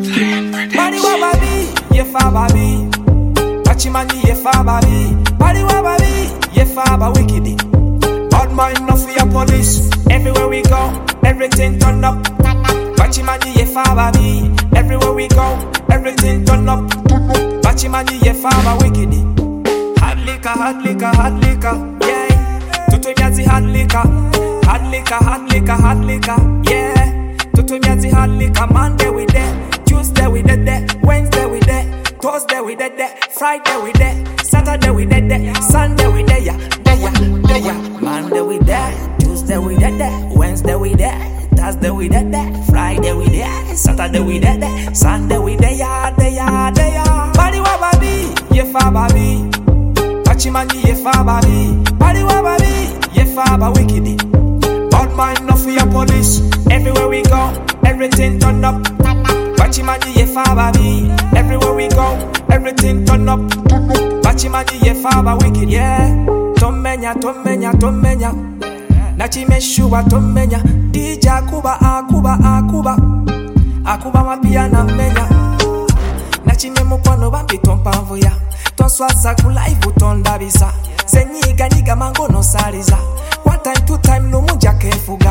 Body wa baby, ye fa baby. Pachimani ye fa baby. Body wa baby, ye fa ba wickedy. Bad mind no for your police. Everywhere we go, everything turn up. Pachimani ye fa baby. Everywhere we go, everything turn up. Pachimani ye fa ba wickedy. Hot liquor, hot liquor, hot liquor, yeah. Tutu nyazi hot liquor. Hot liquor, hot liquor, hot liquor, yeah. Tutu nyazi hot liquor. Monday we there, Tuesday we there, Wednesday we there, Thursday we there, Friday we there, Saturday we there, Sunday we there, there. Monday we there, Tuesday we there, Wednesday we there, Thursday we there, Friday we there, Saturday we there, Sunday we there. Body wa baby, ye fa baby. Pachimani ye fa baby. Body wa baby, ye fa ba wickedy. Bad mind no for your police. Everywhere we go, everything turn up. Pachimani ye fa baby. Everywhere we go, everything turn up. Pachimani ye fa ba wicked, yeah. Tomenya, tomenya, tomenya. Nachimeshua tomenya. DJ Akuba, Akuba, Akuba. Akuba mapiana menya. Nachime mukwano bambi tompamvuya. Tonswaza kulaivu tondabisa. Zenyiga niga mango no saliza. One time, two time, no munja kefuga.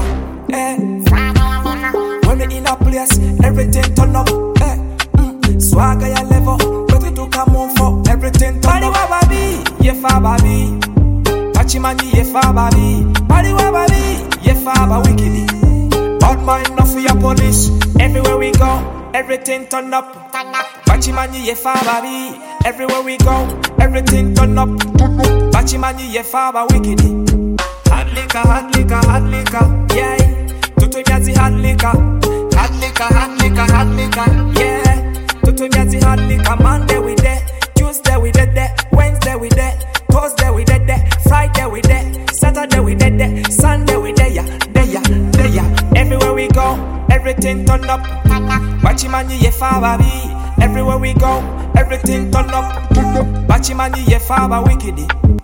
When we in a place, everything turn up. Swagger ya level, ready to come on for everything turn up. Body wa baby, ye fa baby. Pachimani ye fa baby. Body wa baby, ye fa ba wickedy. Bad mind no for your police. Everywhere we go, everything turn up. Pachimani ye fa baby. Everywhere we go, everything turn up. Pachimani ye fa ba wickedy. Hot liquor, hot liquor, hot liquor, yeah. Tutu nyazi hot liquor. Hot liquor, hot liquor, hot liquor, yeah. Tutu nyazi hot liquor. Monday we there, Tuesday we there, Wednesday we there, Thursday we there, Friday we there, Saturday we there, Sunday we there. Everywhere we go, everything turn up. Pachimani ye fa baby. Everywhere we go, everything turn up. Pachimani ye fa ba wickedy.